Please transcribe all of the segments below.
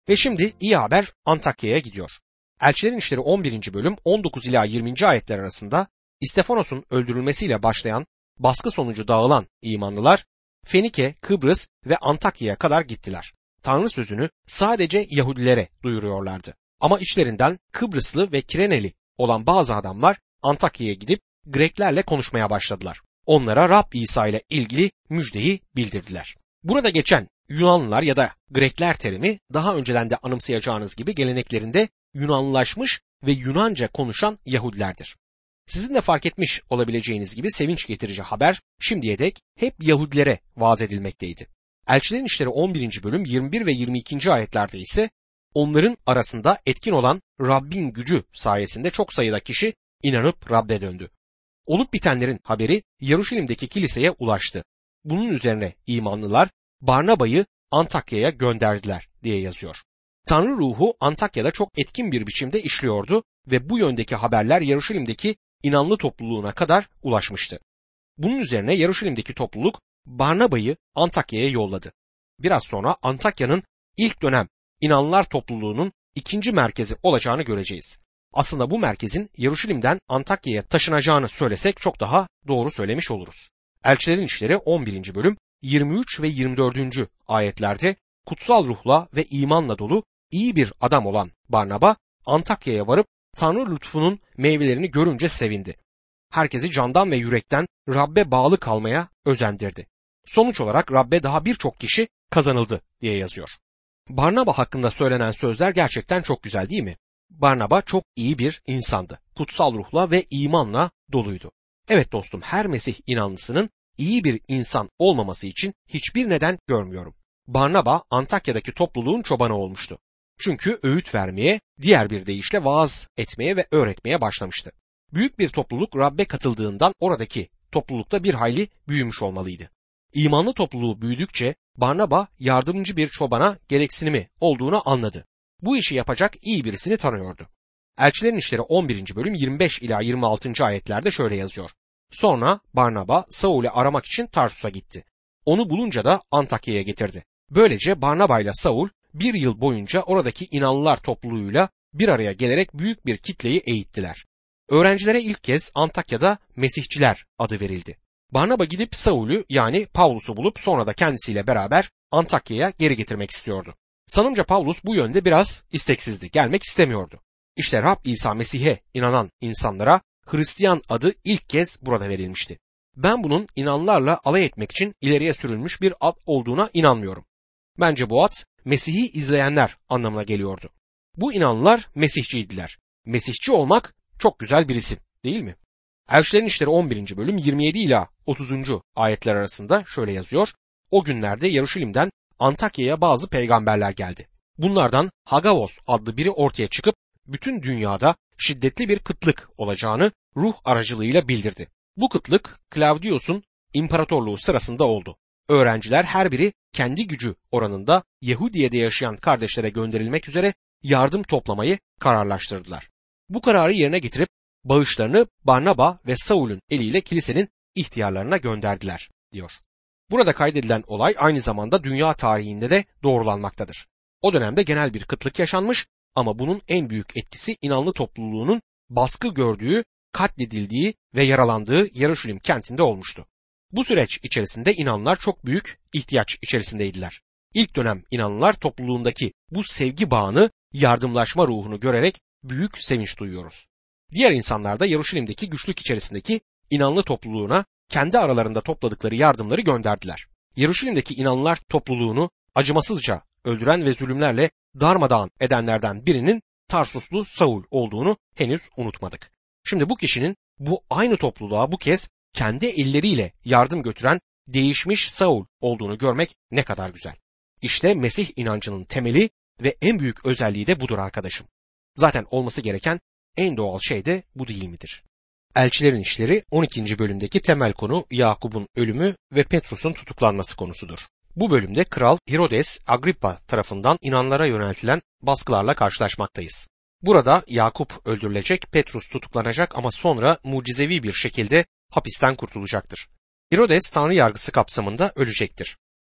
Ve şimdi iyi haber Antakya'ya gidiyor. Elçilerin İşleri 11. bölüm 19 ila 20. ayetler arasında İstefanos'un öldürülmesiyle başlayan baskı sonucu dağılan imanlılar Fenike, Kıbrıs ve Antakya'ya kadar gittiler. Tanrı sözünü sadece Yahudilere duyuruyorlardı. Ama içlerinden Kıbrıslı ve Kireneli olan bazı adamlar Antakya'ya gidip Greklerle konuşmaya başladılar. Onlara Rab İsa ile ilgili müjdeyi bildirdiler. Burada geçen Yunanlılar ya da Grekler terimi daha önceden de anımsayacağınız gibi geleneklerinde Yunanlılaşmış ve Yunanca konuşan Yahudilerdir. Sizin de fark etmiş olabileceğiniz gibi sevinç getirici haber şimdiye dek hep Yahudilere vaaz edilmekteydi. Elçilerin İşleri 11. bölüm 21 ve 22. ayetlerde ise onların arasında etkin olan Rabbin gücü sayesinde çok sayıda kişi inanıp Rab'be döndü. Olup bitenlerin haberi Yeruşalim'deki kiliseye ulaştı. Bunun üzerine imanlılar Barnaba'yı Antakya'ya gönderdiler diye yazıyor. Tanrı ruhu Antakya'da çok etkin bir biçimde işliyordu ve bu yöndeki haberler Yeruşalim'deki inanlı topluluğuna kadar ulaşmıştı. Bunun üzerine Yeruşalim'deki topluluk Barnaba'yı Antakya'ya yolladı. Biraz sonra Antakya'nın ilk dönem inanlılar topluluğunun ikinci merkezi olacağını göreceğiz. Aslında bu merkezin Yeruşalim'den Antakya'ya taşınacağını söylesek çok daha doğru söylemiş oluruz. Elçilerin İşleri 11. bölüm 23 ve 24. ayetlerde kutsal ruhla ve imanla dolu iyi bir adam olan Barnaba Antakya'ya varıp Tanrı lütfunun meyvelerini görünce sevindi. Herkesi candan ve yürekten Rab'be bağlı kalmaya özendirdi. Sonuç olarak Rab'be daha birçok kişi kazanıldı diye yazıyor. Barnaba hakkında söylenen sözler gerçekten çok güzel değil mi? Barnaba çok iyi bir insandı. Kutsal ruhla ve imanla doluydu. Evet dostum, her Mesih inanlısının iyi bir insan olmaması için hiçbir neden görmüyorum. Barnaba Antakya'daki topluluğun çobanı olmuştu. Çünkü öğüt vermeye, diğer bir deyişle vaaz etmeye ve öğretmeye başlamıştı. Büyük bir topluluk Rab'be katıldığından oradaki toplulukta bir hayli büyümüş olmalıydı. İmanlı topluluğu büyüdükçe Barnaba yardımcı bir çobana gereksinimi olduğunu anladı. Bu işi yapacak iyi birisini tanıyordu. Elçilerin İşleri 11. bölüm 25 ila 26. ayetlerde şöyle yazıyor. Sonra Barnaba Saul'ü aramak için Tarsus'a gitti. Onu bulunca da Antakya'ya getirdi. Böylece Barnaba ile Saul bir yıl boyunca oradaki inanlılar topluluğuyla bir araya gelerek büyük bir kitleyi eğittiler. Öğrencilere ilk kez Antakya'da Mesihçiler adı verildi. Barnaba gidip Saul'ü yani Pavlus'u bulup sonra da kendisiyle beraber Antakya'ya geri getirmek istiyordu. Sanımca Pavlus bu yönde biraz isteksizdi, gelmek istemiyordu. İşte Rab İsa Mesih'e inanan insanlara Hristiyan adı ilk kez burada verilmişti. Ben bunun inanlarla alay etmek için ileriye sürülmüş bir ad olduğuna inanmıyorum. Bence bu ad Mesih'i izleyenler anlamına geliyordu. Bu inanlılar Mesihçiydiler. Mesihçi olmak çok güzel bir isim, değil mi? Elçilerin İşleri 11. bölüm 27 ila 30. ayetler arasında şöyle yazıyor. O günlerde Yeruşalim'den Antakya'ya bazı peygamberler geldi. Bunlardan Hagavos adlı biri ortaya çıkıp bütün dünyada şiddetli bir kıtlık olacağını ruh aracılığıyla bildirdi. Bu kıtlık Klavdius'un imparatorluğu sırasında oldu. Öğrenciler her biri kendi gücü oranında Yahudiye'de yaşayan kardeşlere gönderilmek üzere yardım toplamayı kararlaştırdılar. Bu kararı yerine getirip bağışlarını Barnaba ve Saul'ün eliyle kilisenin ihtiyarlarına gönderdiler, diyor. Burada kaydedilen olay aynı zamanda dünya tarihinde de doğrulanmaktadır. O dönemde genel bir kıtlık yaşanmış ama bunun en büyük etkisi inanlı topluluğunun baskı gördüğü, katledildiği ve yaralandığı Yeruşalim kentinde olmuştu. Bu süreç içerisinde inanlılar çok büyük ihtiyaç içerisindeydiler. İlk dönem inanlılar topluluğundaki bu sevgi bağını, yardımlaşma ruhunu görerek büyük sevinç duyuyoruz. Diğer insanlar da Yeruşalim'deki güçlük içerisindeki inanlı topluluğuna kendi aralarında topladıkları yardımları gönderdiler. Yeruşalim'deki inanlılar topluluğunu acımasızca öldüren ve zulümlerle darmadağın edenlerden birinin Tarsuslu Saul olduğunu henüz unutmadık. Şimdi bu kişinin bu aynı topluluğa bu kez kendi elleriyle yardım götüren değişmiş Saul olduğunu görmek ne kadar güzel. İşte Mesih inancının temeli ve en büyük özelliği de budur arkadaşım. Zaten olması gereken en doğal şey de bu değil midir? Elçilerin İşleri 12. bölümdeki temel konu Yakup'un ölümü ve Petrus'un tutuklanması konusudur. Bu bölümde Kral Herodes Agrippa tarafından inanlara yöneltilen baskılarla karşılaşmaktayız. Burada Yakup öldürülecek, Petrus tutuklanacak ama sonra mucizevi bir şekilde hapisten kurtulacaktır. Herodes tanrı yargısı kapsamında ölecektir.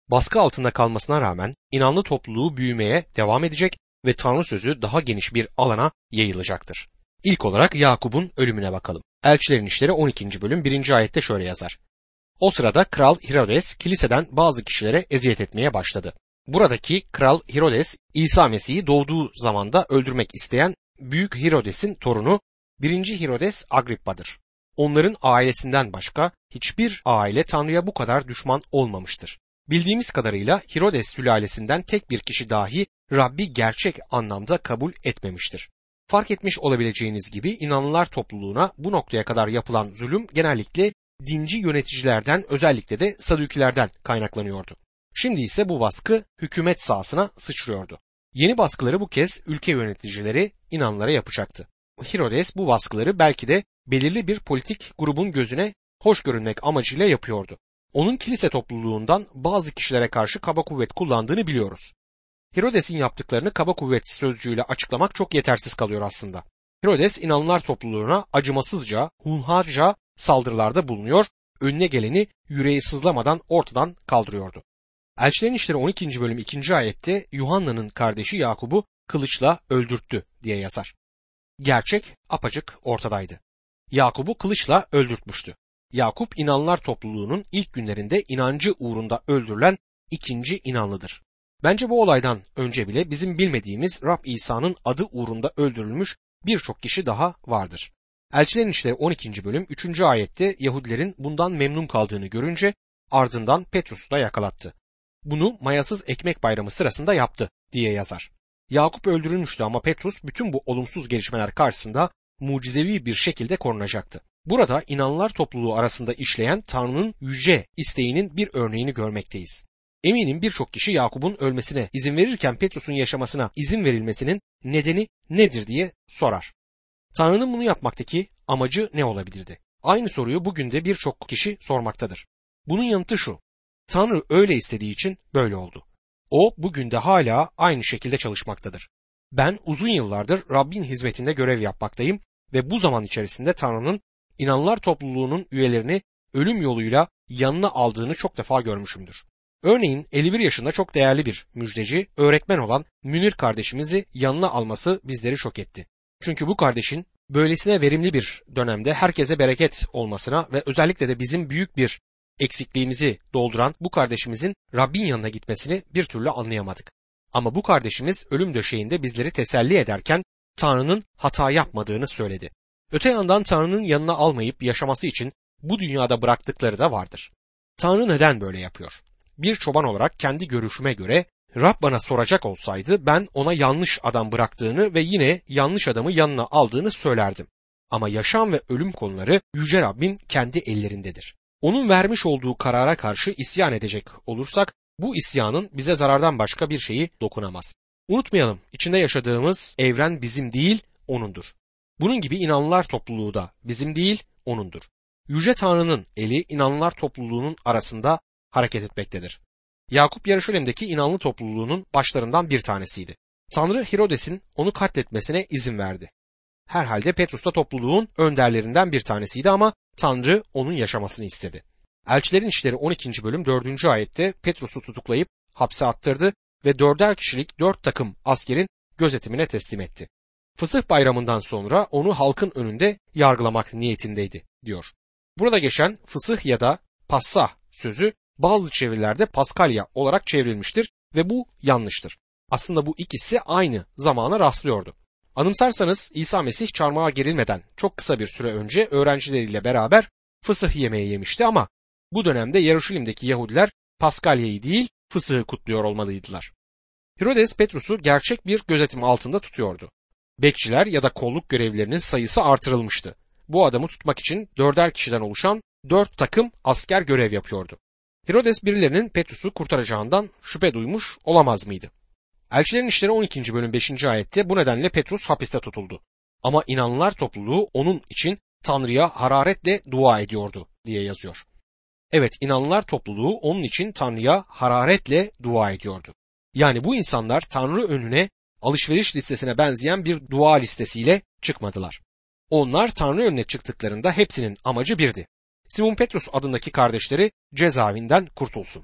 Baskı altında kalmasına rağmen inanlı topluluğu büyümeye devam edecek ve Tanrı sözü daha geniş bir alana yayılacaktır. İlk olarak Yakup'un ölümüne bakalım. Elçilerin İşleri 12. bölüm 1. ayette şöyle yazar. O sırada Kral Herodes kiliseden bazı kişilere eziyet etmeye başladı. Buradaki Kral Herodes, İsa Mesih'i doğduğu zamanda öldürmek isteyen Büyük Herodes'in torunu 1. Herodes Agrippa'dır. Onların ailesinden başka hiçbir aile Tanrı'ya bu kadar düşman olmamıştır. Bildiğimiz kadarıyla Herodes sülalesinden tek bir kişi dahi Rabbi gerçek anlamda kabul etmemiştir. Fark etmiş olabileceğiniz gibi inanlılar topluluğuna bu noktaya kadar yapılan zulüm genellikle dinci yöneticilerden, özellikle de Sadükilerden kaynaklanıyordu. Şimdi ise bu baskı hükümet sahasına sıçrıyordu. Yeni baskıları bu kez ülke yöneticileri inanlılara yapacaktı. Herodes bu baskıları belki de belirli bir politik grubun gözüne hoş görünmek amacıyla yapıyordu. Onun kilise topluluğundan bazı kişilere karşı kaba kuvvet kullandığını biliyoruz. Herodes'in yaptıklarını kaba kuvvet sözcüğüyle açıklamak çok yetersiz kalıyor aslında. Herodes inanlılar topluluğuna acımasızca, hunharca saldırılarda bulunuyor, önüne geleni yüreği sızlamadan ortadan kaldırıyordu. Elçilerin İşleri 12. bölüm 2. ayette Yuhanna'nın kardeşi Yakup'u kılıçla öldürttü diye yazar. Gerçek apaçık ortadaydı. Yakup'u kılıçla öldürtmüştü. Yakup inanlılar topluluğunun ilk günlerinde inancı uğrunda öldürülen ikinci inanlıdır. Bence bu olaydan önce bile bizim bilmediğimiz Rab İsa'nın adı uğrunda öldürülmüş birçok kişi daha vardır. Elçilerin İşleri 12. bölüm 3. ayette Yahudilerin bundan memnun kaldığını görünce ardından Petrus'u da yakalattı. Bunu mayasız ekmek bayramı sırasında yaptı diye yazar. Yakup öldürülmüştü ama Petrus bütün bu olumsuz gelişmeler karşısında mucizevi bir şekilde korunacaktı. Burada inanlılar topluluğu arasında işleyen Tanrı'nın yüce isteğinin bir örneğini görmekteyiz. Eminim birçok kişi Yakup'un ölmesine izin verirken Petrus'un yaşamasına izin verilmesinin nedeni nedir diye sorar. Tanrı'nın bunu yapmaktaki amacı ne olabilirdi? Aynı soruyu bugün de birçok kişi sormaktadır. Bunun yanıtı şu: Tanrı öyle istediği için böyle oldu. O bugün de hala aynı şekilde çalışmaktadır. Ben uzun yıllardır Rabbin hizmetinde görev yapmaktayım ve bu zaman içerisinde Tanrı'nın inanlılar topluluğunun üyelerini ölüm yoluyla yanına aldığını çok defa görmüşümdür. Örneğin 51 yaşında çok değerli bir müjdeci, öğretmen olan Münir kardeşimizi yanına alması bizleri şok etti. Çünkü bu kardeşin böylesine verimli bir dönemde herkese bereket olmasına ve özellikle de bizim büyük bir eksikliğimizi dolduran bu kardeşimizin Rabbin yanına gitmesini bir türlü anlayamadık. Ama bu kardeşimiz ölüm döşeğinde bizleri teselli ederken Tanrı'nın hata yapmadığını söyledi. Öte yandan Tanrı'nın yanına almayıp yaşaması için bu dünyada bıraktıkları da vardır. Tanrı neden böyle yapıyor? Bir çoban olarak kendi görüşüme göre Rab bana soracak olsaydı ben ona yanlış adam bıraktığını ve yine yanlış adamı yanına aldığını söylerdim. Ama yaşam ve ölüm konuları Yüce Rabbin kendi ellerindedir. Onun vermiş olduğu karara karşı isyan edecek olursak bu isyanın bize zarardan başka bir şeyi dokunamaz. Unutmayalım, içinde yaşadığımız evren bizim değil, O'nundur. Bunun gibi inanlılar topluluğu da bizim değil, O'nundur. Yüce Tanrı'nın eli inanlılar topluluğunun arasında hareket etmektedir. Yakup Yarışilim'deki inanlı topluluğunun başlarından bir tanesiydi. Tanrı Herodes'in onu katletmesine izin verdi. Herhalde Petrus da topluluğun önderlerinden bir tanesiydi ama Tanrı onun yaşamasını istedi. Elçilerin İşleri 12. bölüm 4. ayette Petrus'u tutuklayıp hapse attırdı ve 4'er kişilik 4 takım askerin gözetimine teslim etti. Fısıh bayramından sonra onu halkın önünde yargılamak niyetindeydi diyor. Burada geçen fısıh ya da passah sözü bazı çevirilerde Paskalya olarak çevrilmiştir ve bu yanlıştır. Aslında bu ikisi aynı zamana rastlıyordu. Anımsarsanız İsa Mesih çarmıha gerilmeden çok kısa bir süre önce öğrencileriyle beraber fısıh yemeği yemişti ama bu dönemde Yarışilim'deki Yahudiler Paskalya'yı değil fısıhı kutluyor olmalıydılar. Herodes Petrus'u gerçek bir gözetim altında tutuyordu. Bekçiler ya da kolluk görevlilerinin sayısı artırılmıştı. Bu adamı tutmak için 4'er kişiden oluşan 4 takım asker görev yapıyordu. Herodes birilerinin Petrus'u kurtaracağından şüphe duymuş olamaz mıydı? Elçilerin İşleri 12. bölüm 5. ayette bu nedenle Petrus hapiste tutuldu. Ama inanlılar topluluğu onun için Tanrı'ya hararetle dua ediyordu diye yazıyor. Evet, inanlılar topluluğu onun için Tanrı'ya hararetle dua ediyordu. Yani bu insanlar Tanrı önüne alışveriş listesine benzeyen bir dua listesiyle çıkmadılar. Onlar Tanrı önüne çıktıklarında hepsinin amacı birdi. Simon Petrus adındaki kardeşleri cezaevinden kurtulsun.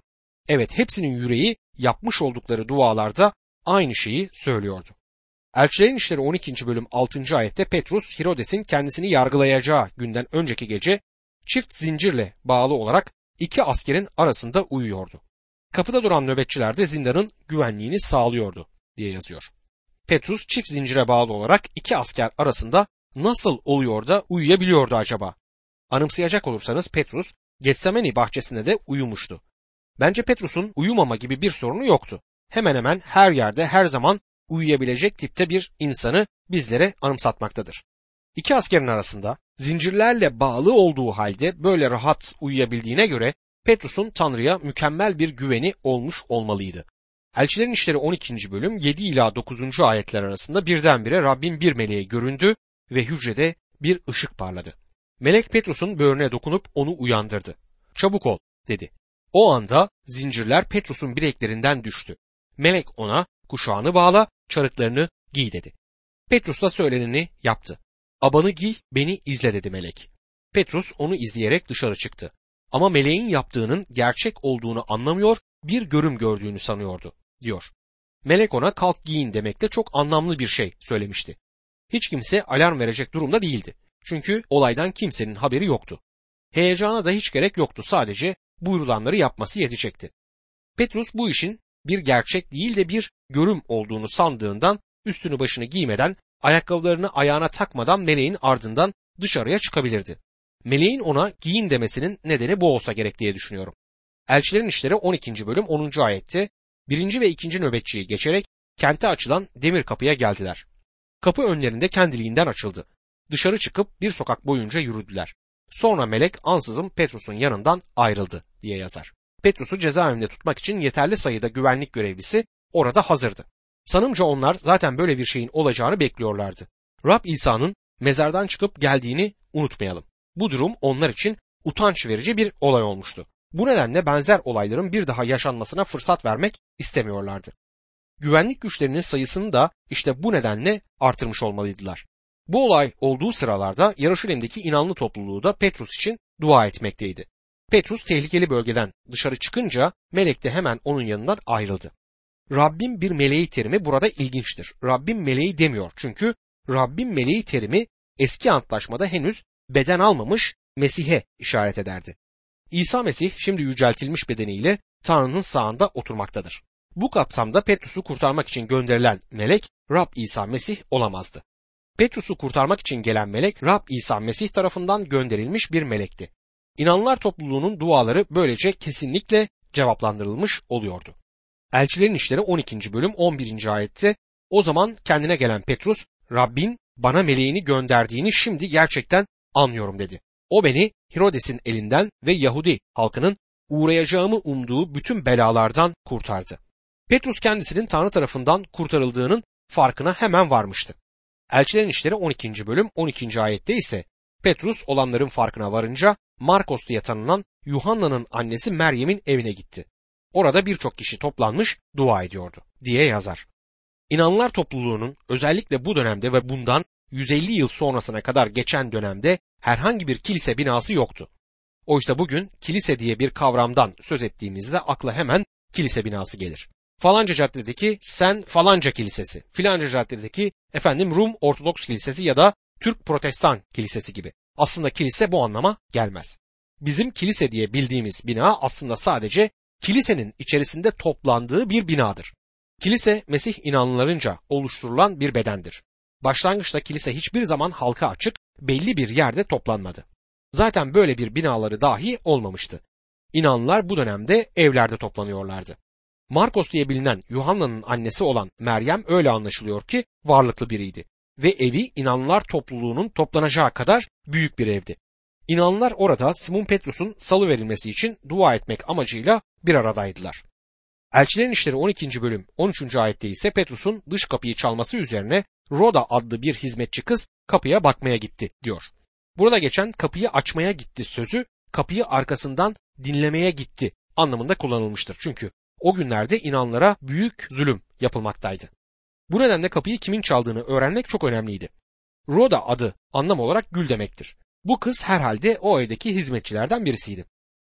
Evet, hepsinin yüreği yapmış oldukları dualarda aynı şeyi söylüyordu. Elçilerin İşleri 12. bölüm 6. ayette Petrus, Hirodes'in kendisini yargılayacağı günden önceki gece çift zincirle bağlı olarak iki askerin arasında uyuyordu. Kapıda duran nöbetçiler de zindanın güvenliğini sağlıyordu diye yazıyor. Petrus çift zincire bağlı olarak iki asker arasında nasıl oluyor da uyuyabiliyordu acaba? Anımsayacak olursanız Petrus Getsemani bahçesinde de uyumuştu. Bence Petrus'un uyumama gibi bir sorunu yoktu. Hemen hemen her yerde her zaman uyuyabilecek tipte bir insanı bizlere anımsatmaktadır. İki askerin arasında zincirlerle bağlı olduğu halde böyle rahat uyuyabildiğine göre Petrus'un Tanrı'ya mükemmel bir güveni olmuş olmalıydı. Elçilerin İşleri 12. bölüm 7 ila 9. ayetler arasında birdenbire Rabbin bir meleğe göründü ve hücrede bir ışık parladı. Melek Petrus'un böğrüne dokunup onu uyandırdı. "Çabuk ol," dedi. O anda zincirler Petrus'un bileklerinden düştü. Melek ona "Kuşağını bağla, çarıklarını giy," dedi. Petrus da söyleneni yaptı. "Abanı giy, beni izle," dedi melek. Petrus onu izleyerek dışarı çıktı. Ama meleğin yaptığının gerçek olduğunu anlamıyor, bir görüm gördüğünü sanıyordu, diyor. Melek ona "Kalk giyin," demekle çok anlamlı bir şey söylemişti. Hiç kimse alarm verecek durumda değildi. Çünkü olaydan kimsenin haberi yoktu. Heyecana da hiç gerek yoktu, sadece buyurulanları yapması yetecekti. Petrus bu işin bir gerçek değil de bir görüm olduğunu sandığından üstünü başını giymeden, ayakkabılarını ayağına takmadan meleğin ardından dışarıya çıkabilirdi. Meleğin ona giyin demesinin nedeni bu olsa gerek diye düşünüyorum. Elçilerin İşleri 12. bölüm 10. ayette 1. ve 2. nöbetçiyi geçerek kente açılan demir kapıya geldiler. Kapı önlerinde kendiliğinden açıldı. Dışarı çıkıp bir sokak boyunca yürüdüler. Sonra melek ansızın Petrus'un yanından ayrıldı diye yazar. Petrus'u cezaevinde tutmak için yeterli sayıda güvenlik görevlisi orada hazırdı. Sanımca onlar zaten böyle bir şeyin olacağını bekliyorlardı. Rab İsa'nın mezardan çıkıp geldiğini unutmayalım. Bu durum onlar için utanç verici bir olay olmuştu. Bu nedenle benzer olayların bir daha yaşanmasına fırsat vermek istemiyorlardı. Güvenlik güçlerinin sayısını da işte bu nedenle artırmış olmalıydılar. Bu olay olduğu sıralarda Yaruşalim'deki inanlı topluluğu da Petrus için dua etmekteydi. Petrus tehlikeli bölgeden dışarı çıkınca melek de hemen onun yanından ayrıldı. Rabbim bir meleği terimi burada ilginçtir. Rabbim meleği demiyor, çünkü Rabbim meleği terimi eski antlaşmada henüz beden almamış Mesih'e işaret ederdi. İsa Mesih şimdi yüceltilmiş bedeniyle Tanrı'nın sağında oturmaktadır. Bu kapsamda Petrus'u kurtarmak için gönderilen melek Rab İsa Mesih olamazdı. Petrus'u kurtarmak için gelen melek Rab İsa Mesih tarafından gönderilmiş bir melekti. İnanlılar topluluğunun duaları böylece kesinlikle cevaplandırılmış oluyordu. Elçilerin İşleri 12. bölüm 11. ayette o zaman kendine gelen Petrus, "Rabbin bana meleğini gönderdiğini şimdi gerçekten anlıyorum," dedi. O beni Hirodes'in elinden ve Yahudi halkının uğrayacağımı umduğu bütün belalardan kurtardı. Petrus kendisinin Tanrı tarafından kurtarıldığının farkına hemen varmıştı. Elçilerin İşleri 12. bölüm 12. ayette ise Petrus olanların farkına varınca Markos diye tanınan Yuhanna'nın annesi Meryem'in evine gitti. Orada birçok kişi toplanmış dua ediyordu diye yazar. İnanlılar topluluğunun özellikle bu dönemde ve bundan 150 yıl sonrasına kadar geçen dönemde herhangi bir kilise binası yoktu. Oysa bugün kilise diye bir kavramdan söz ettiğimizde akla hemen kilise binası gelir. Falanca caddedeki Sen falanca kilisesi, filanca caddedeki Rum Ortodoks kilisesi ya da Türk Protestan kilisesi gibi. Aslında kilise bu anlama gelmez. Bizim kilise diye bildiğimiz bina aslında sadece kilisenin içerisinde toplandığı bir binadır. Kilise Mesih inanlılarınca oluşturulan bir bedendir. Başlangıçta kilise hiçbir zaman halka açık, belli bir yerde toplanmadı. Zaten böyle bir binaları dahi olmamıştı. İnanlılar bu dönemde evlerde toplanıyorlardı. Markos diye bilinen Yuhanna'nın annesi olan Meryem öyle anlaşılıyor ki varlıklı biriydi ve evi inanlılar topluluğunun toplanacağı kadar büyük bir evdi. İnanlılar orada Simon Petrus'un salıverilmesi için dua etmek amacıyla bir aradaydılar. Elçilerin İşleri 12. bölüm 13. ayette ise Petrus'un dış kapıyı çalması üzerine Roda adlı bir hizmetçi kız kapıya bakmaya gitti diyor. Burada geçen kapıyı açmaya gitti sözü kapıyı arkasından dinlemeye gitti anlamında kullanılmıştır. Çünkü o günlerde inanlara büyük zulüm yapılmaktaydı. Bu nedenle kapıyı kimin çaldığını öğrenmek çok önemliydi. Roda adı anlam olarak gül demektir. Bu kız herhalde o evdeki hizmetçilerden birisiydi.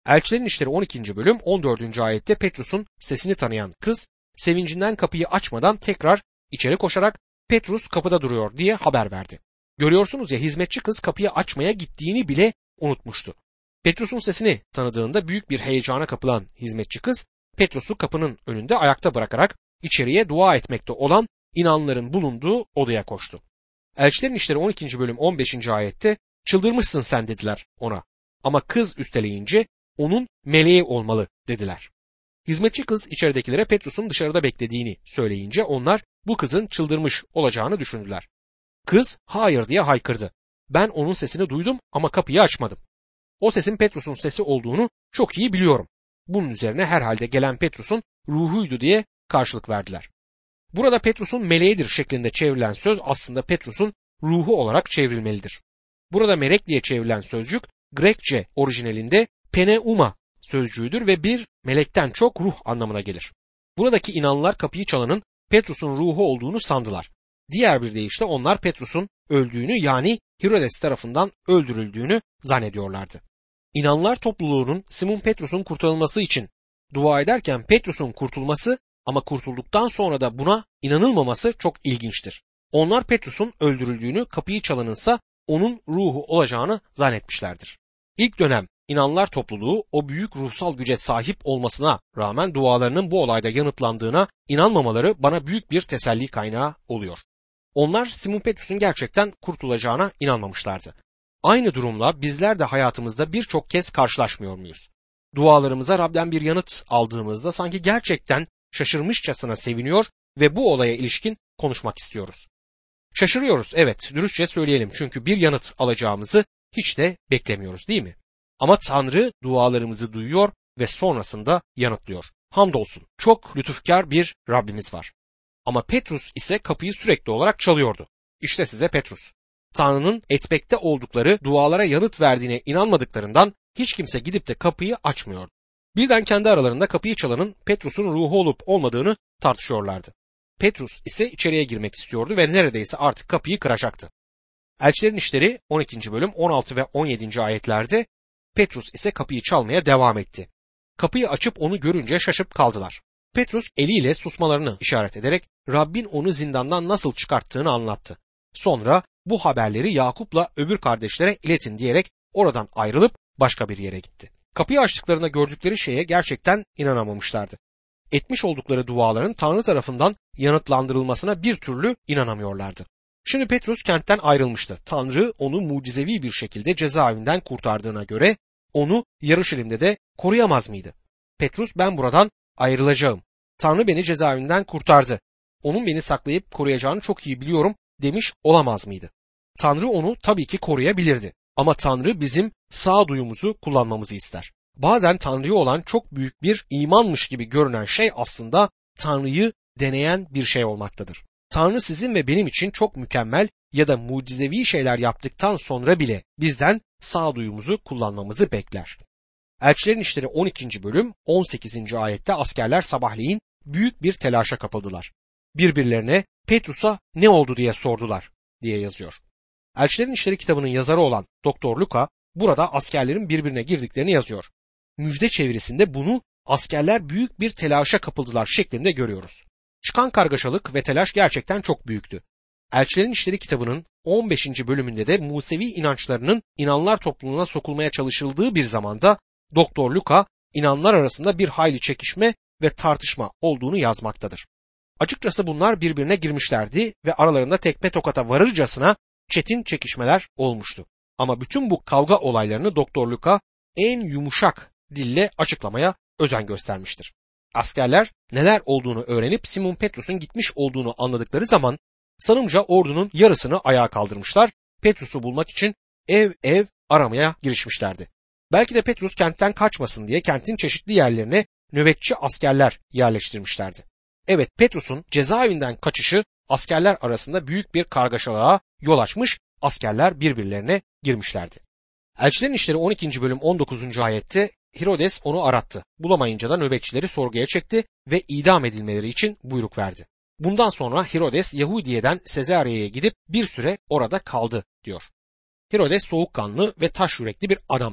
Elçilerin İşleri 12. bölüm 14. ayette Petrus'un sesini tanıyan kız sevincinden kapıyı açmadan tekrar içeri koşarak Petrus kapıda duruyor diye haber verdi. Görüyorsunuz ya, hizmetçi kız kapıyı açmaya gittiğini bile unutmuştu. Petrus'un sesini tanıdığında büyük bir heyecana kapılan hizmetçi kız Petrus'u kapının önünde ayakta bırakarak içeriye dua etmekte olan inanların bulunduğu odaya koştu. Elçilerin İşleri 12. bölüm 15. ayette çıldırmışsın sen dediler ona. Ama kız üsteleyince onun meleği olmalı dediler. Hizmetçi kız içeridekilere Petrus'un dışarıda beklediğini söyleyince onlar bu kızın çıldırmış olacağını düşündüler. Kız hayır diye haykırdı. Ben onun sesini duydum ama kapıyı açmadım. O sesin Petrus'un sesi olduğunu çok iyi biliyorum. Bunun üzerine herhalde gelen Petrus'un ruhuydu diye karşılık verdiler. Burada Petrus'un meleğidir şeklinde çevrilen söz aslında Petrus'un ruhu olarak çevrilmelidir. Burada melek diye çevrilen sözcük Grekçe orijinalinde pneuma sözcüğüdür ve bir melekten çok ruh anlamına gelir. Buradaki inanlılar kapıyı çalanın Petrus'un ruhu olduğunu sandılar. Diğer bir deyişle onlar Petrus'un öldüğünü, yani Herodes tarafından öldürüldüğünü zannediyorlardı. İnanlılar topluluğunun Simon Petrus'un kurtarılması için dua ederken Petrus'un kurtulması ama kurtulduktan sonra da buna inanılmaması çok ilginçtir. Onlar Petrus'un öldürüldüğünü, kapıyı çalanınsa onun ruhu olacağını zannetmişlerdir. İlk dönem İnanlılar topluluğu o büyük ruhsal güce sahip olmasına rağmen dualarının bu olayda yanıtlandığına inanmamaları bana büyük bir teselli kaynağı oluyor. Onlar Simon Petrus'un gerçekten kurtulacağına inanmamışlardı. Aynı durumla bizler de hayatımızda birçok kez karşılaşmıyor muyuz? Dualarımıza Rab'den bir yanıt aldığımızda sanki gerçekten şaşırmışçasına seviniyor ve bu olaya ilişkin konuşmak istiyoruz. Şaşırıyoruz, evet, dürüstçe söyleyelim, çünkü bir yanıt alacağımızı hiç de beklemiyoruz, değil mi? Ama Tanrı dualarımızı duyuyor ve sonrasında yanıtlıyor. Hamdolsun, çok lütufkar bir Rabbimiz var. Ama Petrus ise kapıyı sürekli olarak çalıyordu. İşte size Petrus. Tanrı'nın etmekte oldukları dualara yanıt verdiğine inanmadıklarından hiç kimse gidip de kapıyı açmıyordu. Birden kendi aralarında kapıyı çalanın Petrus'un ruhu olup olmadığını tartışıyorlardı. Petrus ise içeriye girmek istiyordu ve neredeyse artık kapıyı kıracaktı. Elçilerin İşleri 12. bölüm 16 ve 17. ayetlerde Petrus ise kapıyı çalmaya devam etti. Kapıyı açıp onu görünce şaşıp kaldılar. Petrus eliyle susmalarını işaret ederek Rabbin onu zindandan nasıl çıkarttığını anlattı. Sonra bu haberleri Yakup'la öbür kardeşlere iletin diyerek oradan ayrılıp başka bir yere gitti. Kapıyı açtıklarında gördükleri şeye gerçekten inanamamışlardı. Etmiş oldukları duaların Tanrı tarafından yanıtlandırılmasına bir türlü inanamıyorlardı. Şimdi Petrus kentten ayrılmıştı. Tanrı onu mucizevi bir şekilde cezaevinden kurtardığına göre onu Yaruşalim'de de koruyamaz mıydı? Petrus, ben buradan ayrılacağım. Tanrı beni cezaevinden kurtardı. Onun beni saklayıp koruyacağını çok iyi biliyorum demiş olamaz mıydı? Tanrı onu tabii ki koruyabilirdi. Ama Tanrı bizim sağduyumuzu kullanmamızı ister. Bazen Tanrı'ya olan çok büyük bir imanmış gibi görünen şey aslında Tanrı'yı deneyen bir şey olmaktadır. Tanrı sizin ve benim için çok mükemmel ya da mucizevi şeyler yaptıktan sonra bile bizden sağduyumuzu kullanmamızı bekler. Elçilerin İşleri 12. bölüm 18. ayette askerler sabahleyin büyük bir telaşa kapıldılar. Birbirlerine Petrus'a ne oldu diye sordular diye yazıyor. Elçilerin İşleri kitabının yazarı olan Doktor Luka burada askerlerin birbirine girdiklerini yazıyor. Müjde çevirisinde bunu askerler büyük bir telaşa kapıldılar şeklinde görüyoruz. Çıkan kargaşalık ve telaş gerçekten çok büyüktü. Elçilerin İşleri kitabının 15. bölümünde de Musevi inançlarının inanlar topluluğuna sokulmaya çalışıldığı bir zamanda Doktor Luka inanlar arasında bir hayli çekişme ve tartışma olduğunu yazmaktadır. Açıkçası bunlar birbirine girmişlerdi ve aralarında tekme tokata varırcasına çetin çekişmeler olmuştu. Ama bütün bu kavga olaylarını Doktor Luka en yumuşak dille açıklamaya özen göstermiştir. Askerler neler olduğunu öğrenip Simon Petrus'un gitmiş olduğunu anladıkları zaman sanımca ordunun yarısını ayağa kaldırmışlar, Petrus'u bulmak için ev ev aramaya girişmişlerdi. Belki de Petrus kentten kaçmasın diye kentin çeşitli yerlerine nöbetçi askerler yerleştirmişlerdi. Evet, Petrus'un cezaevinden kaçışı askerler arasında büyük bir kargaşalığa yol açmış, askerler birbirlerine girmişlerdi. Elçilerin İşleri 12. bölüm 19. ayette Herodes onu arattı. Bulamayınca da nöbetçileri sorguya çekti ve idam edilmeleri için buyruk verdi. Bundan sonra Herodes Yahudiye'den Sezarya'ya gidip bir süre orada kaldı diyor. Herodes soğukkanlı ve taş yürekli bir adamdı.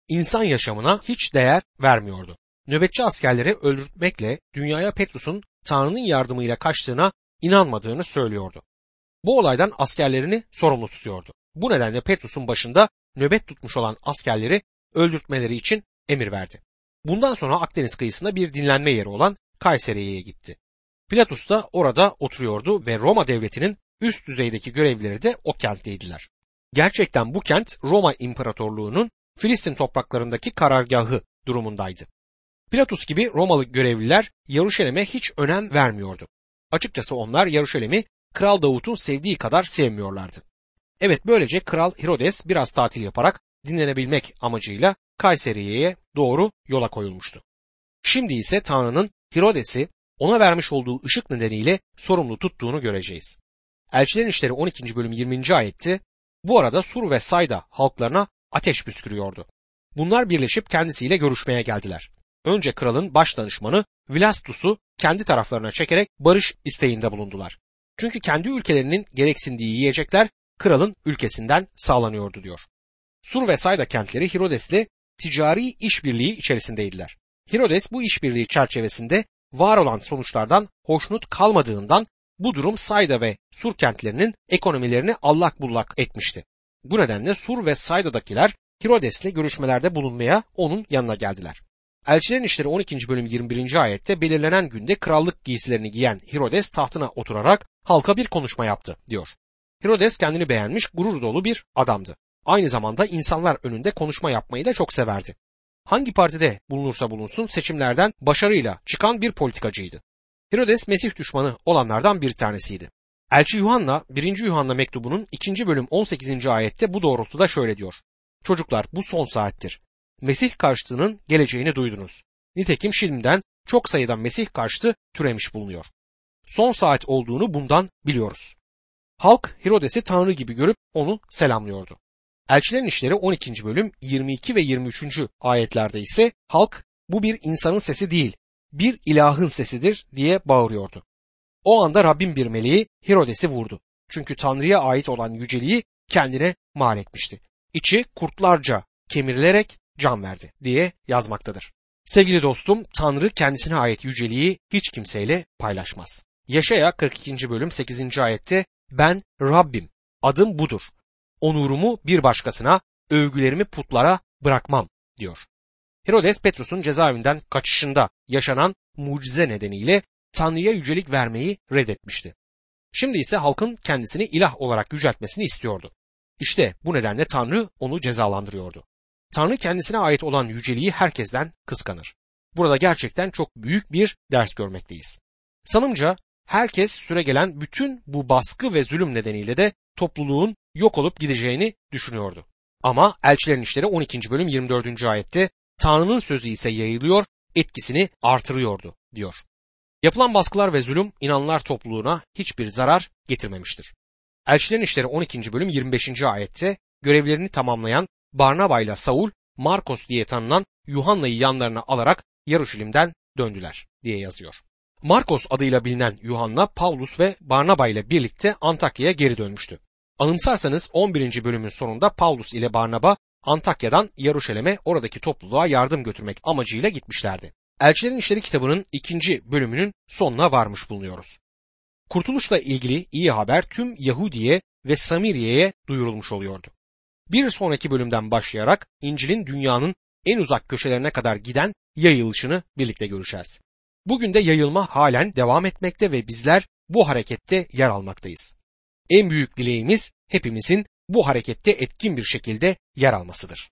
insan yaşamına hiç değer vermiyordu. Nöbetçi askerleri öldürtmekle dünyaya Petrus'un Tanrı'nın yardımıyla kaçtığına inanmadığını söylüyordu. Bu olaydan askerlerini sorumlu tutuyordu. Bu nedenle Petrus'un başında nöbet tutmuş olan askerleri öldürtmeleri için emir verdi. Bundan sonra Akdeniz kıyısında bir dinlenme yeri olan Kayseriye'ye gitti. Pilatus da orada oturuyordu ve Roma devletinin üst düzeydeki görevlileri de o kentteydiler. Gerçekten bu kent Roma İmparatorluğu'nun Filistin topraklarındaki karargahı durumundaydı. Pilatus gibi Romalı görevliler Yeruşalim'e hiç önem vermiyordu. Açıkçası onlar Yeruşalim'i Kral Davut'un sevdiği kadar sevmiyorlardı. Evet, böylece Kral Herodes biraz tatil yaparak dinlenebilmek amacıyla Kayseriye'ye doğru yola koyulmuştu. Şimdi ise Tanrı'nın Herodes'i ona vermiş olduğu ışık nedeniyle sorumlu tuttuğunu göreceğiz. Elçilerin İşleri 12. bölüm 20. ayette bu arada Sur ve Sayda halklarına ateş püskürüyordu. Bunlar birleşip kendisiyle görüşmeye geldiler. Önce kralın baş danışmanı Vlastus'u kendi taraflarına çekerek barış isteğinde bulundular. Çünkü kendi ülkelerinin gereksindiği yiyecekler kralın ülkesinden sağlanıyordu diyor. Sur ve Sayda kentleri Herodes'le ticari işbirliği içerisindeydiler. Herodes bu işbirliği çerçevesinde var olan sonuçlardan hoşnut kalmadığından bu durum Sayda ve Sur kentlerinin ekonomilerini allak bullak etmişti. Bu nedenle Sur ve Sayda'dakiler Herodes'le görüşmelerde bulunmaya onun yanına geldiler. Elçilerin İşleri 12. bölüm 21. ayette belirlenen günde krallık giysilerini giyen Herodes tahtına oturarak halka bir konuşma yaptı diyor. Herodes kendini beğenmiş, gurur dolu bir adamdı. Aynı zamanda insanlar önünde konuşma yapmayı da çok severdi. Hangi partide bulunursa bulunsun seçimlerden başarıyla çıkan bir politikacıydı. Herodes Mesih düşmanı olanlardan bir tanesiydi. Elçi Yuhanna 1. Yuhanna mektubunun 2. bölüm 18. ayette bu doğrultuda şöyle diyor. Çocuklar, bu son saattir. Mesih karşıtının geleceğini duydunuz. Nitekim şimdiden çok sayıda Mesih karşıtı türemiş bulunuyor. Son saat olduğunu bundan biliyoruz. Halk Herodes'i Tanrı gibi görüp onu selamlıyordu. Elçilerin İşleri 12. bölüm 22 ve 23. ayetlerde ise halk bu bir insanın sesi değil, bir ilahın sesidir diye bağırıyordu. O anda Rabbin bir meleği Herodes'i vurdu. Çünkü Tanrı'ya ait olan yüceliği kendine mal etmişti. İçi kurtlarca kemirilerek can verdi diye yazmaktadır. Sevgili dostum, Tanrı kendisine ait yüceliği hiç kimseyle paylaşmaz. Yaşaya 42. bölüm 8. ayette ben Rabbim, adım budur. Onurumu bir başkasına, övgülerimi putlara bırakmam diyor. Herodes Petrus'un cezaevinden kaçışında yaşanan mucize nedeniyle Tanrı'ya yücelik vermeyi reddetmişti. Şimdi ise halkın kendisini ilah olarak yüceltmesini istiyordu. İşte bu nedenle Tanrı onu cezalandırıyordu. Tanrı kendisine ait olan yüceliği herkesten kıskanır. Burada gerçekten çok büyük bir ders görmekteyiz. Sanımca herkes süregelen bütün bu baskı ve zulüm nedeniyle de topluluğun yok olup gideceğini düşünüyordu. Ama Elçilerin İşleri 12. bölüm 24. ayette Tanrı'nın sözü ise yayılıyor, etkisini artırıyordu diyor. Yapılan baskılar ve zulüm inananlar topluluğuna hiçbir zarar getirmemiştir. Elçilerin İşleri 12. bölüm 25. ayette görevlerini tamamlayan Barnaba ile Saul, Markos diye tanınan Yuhanna'yı yanlarına alarak Yeruşalim'den döndüler diye yazıyor. Markos adıyla bilinen Yuhanna, Pavlus ve Barnaba ile birlikte Antakya'ya geri dönmüştü. Anımsarsanız 11. bölümün sonunda Pavlus ile Barnaba Antakya'dan Yeruşalim'e oradaki topluluğa yardım götürmek amacıyla gitmişlerdi. Elçilerin İşleri kitabının 2. bölümünün sonuna varmış bulunuyoruz. Kurtuluşla ilgili iyi haber tüm Yahudiye ve Samiriye'ye duyurulmuş oluyordu. Bir sonraki bölümden başlayarak İncil'in dünyanın en uzak köşelerine kadar giden yayılışını birlikte göreceğiz. Bugün de yayılma halen devam etmekte ve bizler bu harekette yer almaktayız. En büyük dileğimiz hepimizin bu harekette etkin bir şekilde yer almasıdır.